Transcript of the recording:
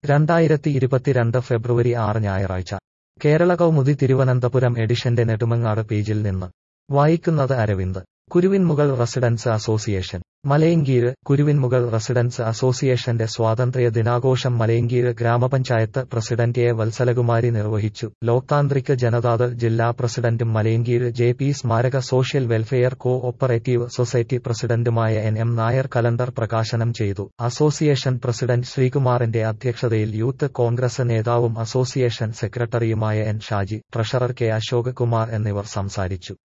2022 ഫെബ്രുവരി 6 ഞായറാഴ്ച കേരള കൗമുദി തിരുവനന്തപുരം എഡിഷന്റെ നെടുമങ്ങാട് പേജിൽ നിന്ന് വായിക്കുന്നത് Aravind. Kuruvinmukal residence association Malayinkeezhu. Kuruvinmukal residence അസോസിയേഷന്റെ സ്വാതന്ത്ര്യ ദിനാഘോഷം മലയങ്കീഴ് ഗ്രാമപഞ്ചായത്ത് പ്രസിഡന്റ് എ വത്സലകുമാരി നിർവഹിച്ചു. ലോക്താന്ത്രിക് ജനതാദൾ ജില്ലാ പ്രസിഡന്റും മലയങ്കീഴ് ജെ.പി. സ്മാരക സോഷ്യൽ വെൽഫെയർ കോ-ഓപ്പറേറ്റീവ് സൊസൈറ്റി പ്രസിഡന്റുമായ എൻ.എം. നായർ കലണ്ടർ പ്രകാശനം ചെയ്തു. അസോസിയേഷൻ പ്രസിഡന്റ് ശ്രീകുമാറിന്റെ അധ്യക്ഷതയിൽ യൂത്ത് കോൺഗ്രസ് നേതാവും അസോസിയേഷൻ സെക്രട്ടറിയുമായ N. Shaji, treasurer K. Ashok Kumar എന്നിവർ സംസാരിച്ചു.